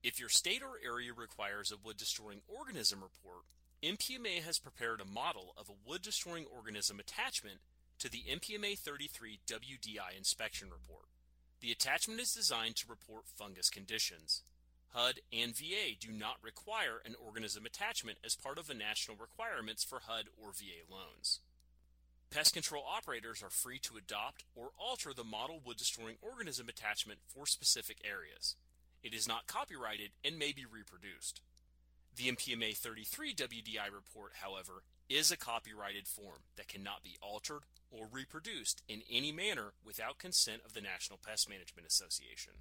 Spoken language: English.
If your state or area requires a wood-destroying organism report, NPMA has prepared a model of a wood-destroying organism attachment to the NPMA 33 WDI inspection report. The attachment is designed to report fungus conditions. HUD and VA do not require an organism attachment as part of the national requirements for HUD or VA loans. Pest control operators are free to adopt or alter the model wood-destroying organism attachment for specific areas. It is not copyrighted and may be reproduced. The NPMA 33 WDI report, however, is a copyrighted form that cannot be altered or reproduced in any manner without consent of the National Pest Management Association.